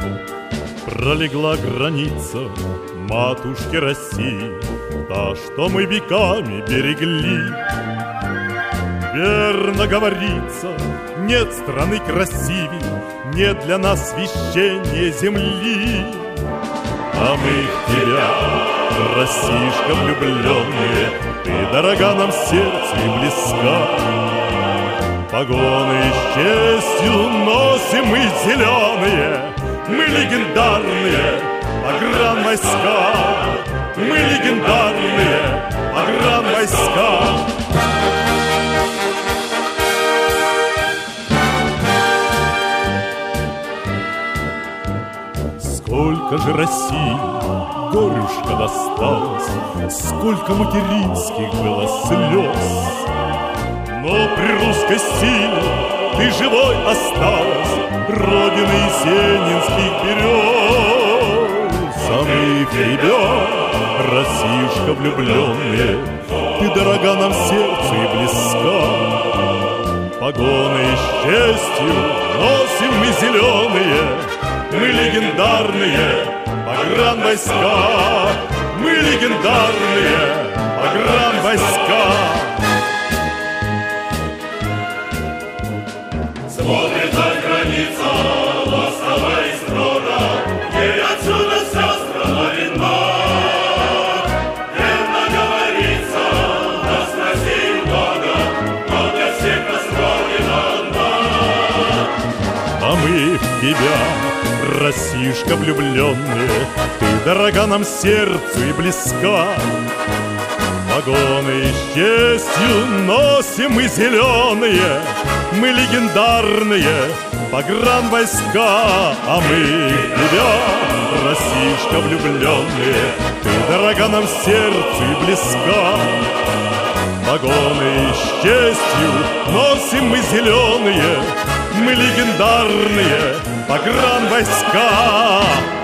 Пролегла граница матушки России, та, что мы веками берегли. Верно говорится, нет страны красивей, нет для нас священнее земли. А мы в тебя, Россишка влюбленные, ты дорога нам сердцу и близка. Погоны с честью носим мы зеленые, мы легендарные погранвойска, мы легендарные погранвойска. Сколько же России горюшка досталось, сколько материнских было слез. Но при русской силе ты живой осталась, родины есенинских берез. А мы в тебя, Россиюшка влюбленные, ты дорога нам сердцу и близка. Погоны с честью носим мы зеленые, мы легендарные погранвойска, мы легендарные погранвойска. Смотрит на граница, ласковая и строга, ей отсюда вся страна видна. Верно говорится, нас в России много, но для всех нас Родина одна. А мы в тебя, Россишка влюбленные, ты дорога нам сердцу и близка. Погоны с честью носим мы зеленые, мы легендарные погранвойска. А мы в тебя, Россишка влюбленные, ты дорога нам сердцу и близка. Погоны с честью носим мы зеленые, мы легендарные погранвойска.